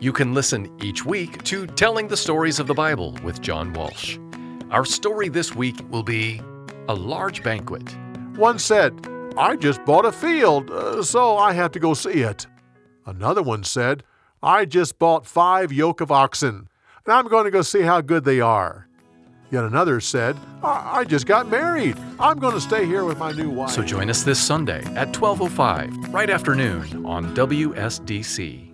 You can listen each week to Telling the Stories of the Bible with John Walsh. Our story this week will be A Large Banquet. One said, "I just bought a field, so I have to go see it." Another one said, "I just bought 5 yoke of oxen, and I'm going to go see how good they are." Yet another said, I just got married. I'm going to stay here with my new wife. So join us this Sunday at 12:05, right after noon on WSDC.